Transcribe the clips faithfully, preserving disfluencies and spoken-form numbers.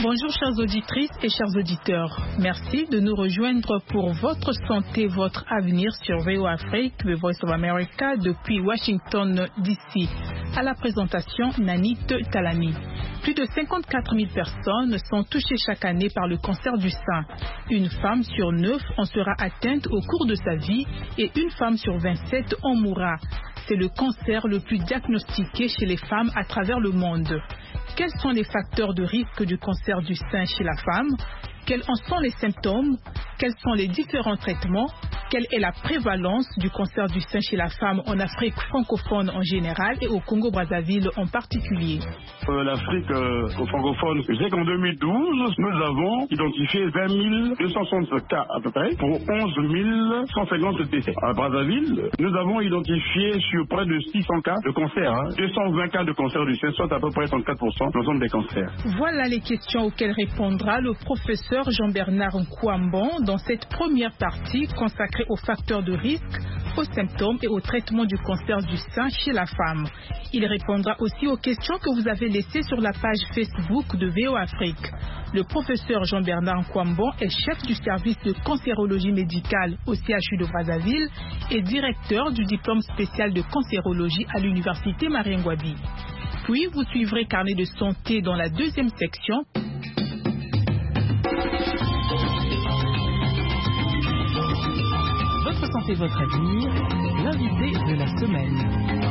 Bonjour chères auditrices et chers auditeurs. Merci de nous rejoindre pour votre santé, votre avenir sur V O Afrique, The Voice of America, depuis Washington D C. À la présentation, Nanit Talani. Plus de cinquante-quatre mille personnes sont touchées chaque année par le cancer du sein. Une femme sur neuf en sera atteinte au cours de sa vie et une femme sur vingt-sept en mourra. C'est le cancer le plus diagnostiqué chez les femmes à travers le monde. Quels sont les facteurs de risque du cancer du sein chez la femme? Quels en sont les symptômes? Quels sont les différents traitements? Quelle est la prévalence du cancer du sein chez la femme en Afrique francophone en général et au Congo-Brazzaville en particulier? Euh, L'Afrique euh, francophone, je sais qu'en deux mille douze, nous avons identifié vingt mille deux cent soixante cas à peu près pour onze mille cent cinquante décès. À Brazzaville, nous avons identifié sur près de six cents cas de cancer, hein, deux cent vingt cas de cancer du sein, soit à peu près trente-quatre pour cent de l'ensemble des cancers. Voilà les questions auxquelles répondra le professeur Jean-Bernard Nkwambon dans cette première partie consacrée aux facteurs de risque, aux symptômes et au traitement du cancer du sein chez la femme. Il répondra aussi aux questions que vous avez laissées sur la page Facebook de V O Afrique. Le professeur Jean-Bernard Nkwambon est chef du service de cancérologie médicale au C H U de Brazzaville et directeur du diplôme spécial de cancérologie à l'université Marien-Ngouabi. Puis vous suivrez Carnet de santé dans la deuxième section. Votre santé, votre avenir, l'invité de la semaine.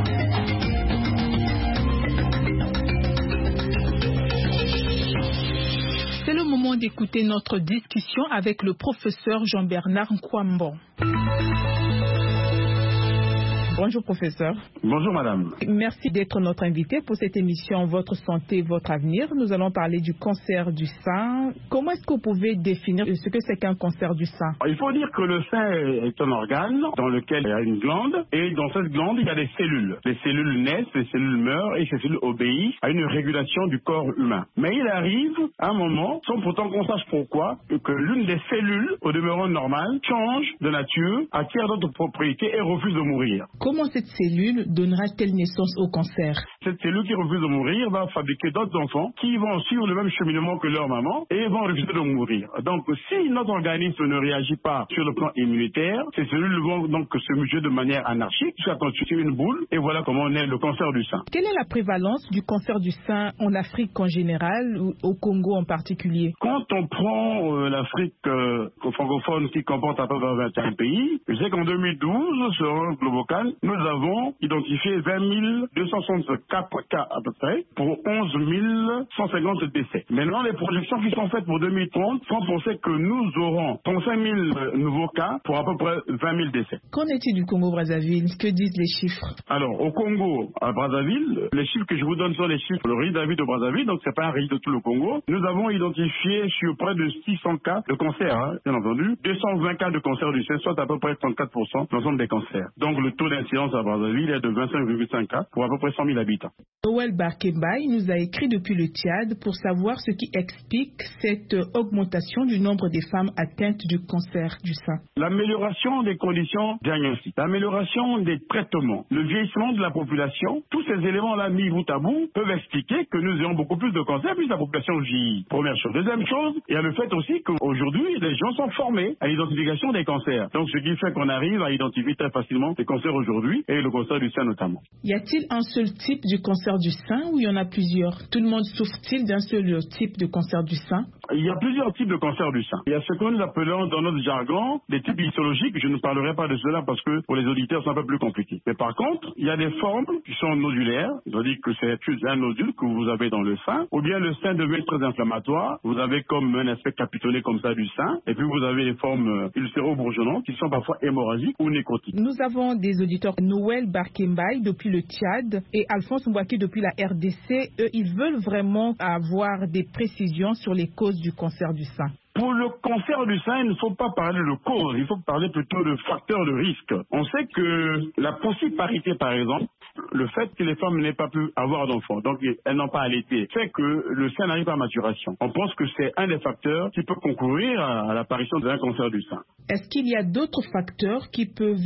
C'est le moment d'écouter notre discussion avec le professeur Jean-Bernard Nkwambon. Bonjour professeur. Bonjour madame. Merci d'être notre invité pour cette émission Votre santé, votre avenir. Nous allons parler du cancer du sein. Comment est-ce que vous pouvez définir ce que c'est qu'un cancer du sein? Il faut dire que le sein est un organe dans lequel il y a une glande et dans cette glande il y a des cellules. Les cellules naissent, les cellules meurent et ces cellules obéissent à une régulation du corps humain. Mais il arrive à un moment, sans pourtant qu'on sache pourquoi, que l'une des cellules, au demeurant normale, change de nature, acquiert d'autres propriétés et refuse de mourir. Comment cette cellule donnera-t-elle naissance au cancer? Cette cellule qui refuse de mourir va fabriquer d'autres enfants qui vont suivre le même cheminement que leur maman et vont refuser de mourir. Donc, si notre organisme ne réagit pas sur le plan immunitaire, ces cellules vont donc se muter de manière anarchique jusqu'à constituer une boule et voilà comment naît le cancer du sein. Quelle est la prévalence du cancer du sein en Afrique en général ou au Congo en particulier? Quand on prend euh, l'Afrique euh, francophone qui comporte à peu près vingt et un pays, je sais qu'en deux mille douze, sur un Globocan, nous avons identifié vingt mille deux cent soixante-quatre cas à peu près pour onze mille cent cinquante décès. Maintenant, les projections qui sont faites pour deux mille trente font penser que nous aurons trente-cinq mille nouveaux cas pour à peu près vingt mille décès. Qu'en est-il du Congo-Brazzaville? Que disent les chiffres? Alors, au Congo, à Brazzaville, les chiffres que je vous donne sont les chiffres, le R I David de Brazzaville, donc c'est pas un R I de tout le Congo. Nous avons identifié sur près de six cents cas de cancer, hein, bien entendu, deux cent vingt cas de cancer du sein, soit à peu près trente-quatre pour cent de l'ensemble des cancers. Donc, le taux d'incidence à Brazzaville est de vingt-cinq virgule cinq cas pour à peu près cent mille habitants. Noël Barkembaï nous a écrit depuis le Tchad pour savoir ce qui explique cette augmentation du nombre des femmes atteintes du cancer du sein. L'amélioration des conditions diagnostiques, l'amélioration des traitements, le vieillissement de la population, tous ces éléments-là mis bout à bout peuvent expliquer que nous ayons beaucoup plus de cancers puisque la population vieillit. Première chose. Deuxième chose, il y a le fait aussi qu'aujourd'hui, les gens sont formés à l'identification des cancers. Donc, ce qui fait qu'on arrive à identifier très facilement les cancers aujourd'hui et le cancer du sein notamment. Y a-t-il un seul type du cancer du sein ou il y en a plusieurs? Tout le monde souffre-t-il d'un seul type de cancer du sein? Il y a plusieurs types de cancer du sein. Il y a ce que nous appelons dans notre jargon des types histologiques. Je ne parlerai pas de cela parce que pour les auditeurs c'est un peu plus compliqué. Mais par contre, il y a des formes qui sont nodulaires. C'est-à-dire que c'est un nodule que vous avez dans le sein. Ou bien le sein devient très inflammatoire. Vous avez comme un aspect capitonné comme ça du sein. Et puis vous avez les formes ulcéro-bourgeonnantes qui sont parfois hémorragiques ou nécrotiques. Nous avons des auditeurs Noël Barkembaï depuis le Tchad et Alphonse Mbouaki depuis la R D C. Eux, ils veulent vraiment avoir des précisions sur les causes du cancer du sein. Pour le cancer du sein, il ne faut pas parler de cause, il faut parler plutôt de facteurs de risque. On sait que la possiparité, par exemple, le fait que les femmes n'aient pas pu avoir d'enfants, donc elles n'ont pas allaité, fait que le sein n'arrive pas à maturation. On pense que c'est un des facteurs qui peut concourir à l'apparition d'un cancer du sein. Est-ce qu'il y a d'autres facteurs qui peuvent